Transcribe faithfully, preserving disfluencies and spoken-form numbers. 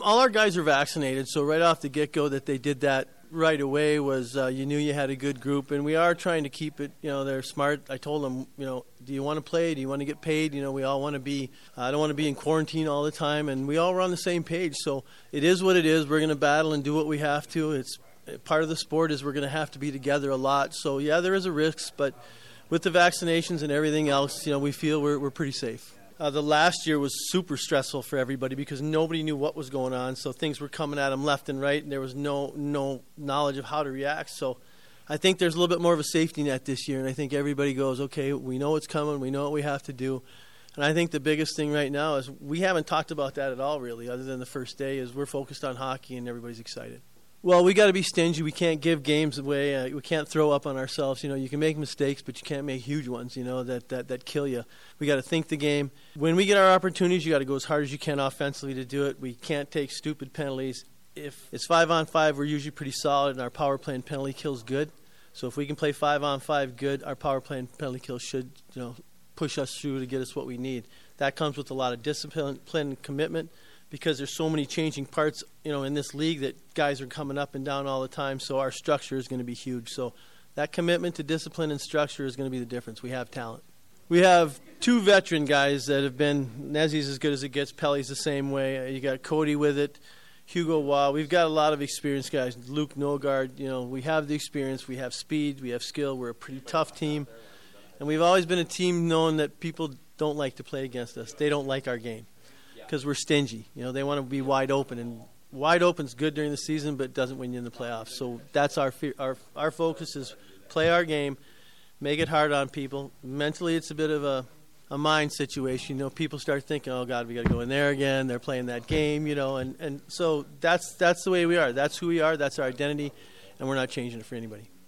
All our guys are vaccinated, so right off the get-go that they did that right away was uh, you knew you had a good group, and we are trying to keep it, you know, they're smart. I told them, you know, do you want to play? Do you want to get paid? You know, we all want to be, I uh, don't want to be in quarantine all the time, and we all were on the same page. So it is what it is. We're going to battle and do what we have to. It's part of the sport is we're going to have to be together a lot. So, yeah, there is a risk, but with the vaccinations and everything else, you know, we feel we're, we're pretty safe. Uh, the last year was super stressful for everybody because nobody knew what was going on, so things were coming at them left and right, and there was no no knowledge of how to react. So I think there's a little bit more of a safety net this year, and I think everybody goes, okay, we know what's coming, we know what we have to do. And I think the biggest thing right now is we haven't talked about that at all, really, other than the first day, is we're focused on hockey and everybody's excited. Well, we got to be stingy. We can't give games away. Uh, we can't throw up on ourselves. You know, you can make mistakes, but you can't make huge ones, you know, that, that, that kill you. We got to think the game. When we get our opportunities, you got to go as hard as you can offensively to do it. We can't take stupid penalties. If it's five on five, we're usually pretty solid, and our power play and penalty kill's good. So if we can play five on five good, our power play and penalty kill should, you know, push us through to get us what we need. That comes with a lot of discipline and commitment, because there's so many changing parts, you know, in this league that guys are coming up and down all the time, so our structure is going to be huge. So that commitment to discipline and structure is going to be the difference. We have talent. We have two veteran guys that have been, Nezzy's as good as it gets, Pelly's the same way. You got Cody with it, Hugo Waugh. We've got a lot of experienced guys. Luke Nogard, you know, we have the experience, we have speed, we have skill. We're a pretty tough team. And we've always been a team known that people don't like to play against us. They don't like our game, because we're stingy. You know, they want to be wide open, and wide open's good during the season, but doesn't win you in the playoffs. So that's our our our focus is play our game, make it hard on people. Mentally, it's a bit of a, a mind situation. You know, people start thinking, oh, God, we got to go in there again. They're playing that game, you know, and, and so that's that's the way we are. That's who we are. That's our identity, and we're not changing it for anybody.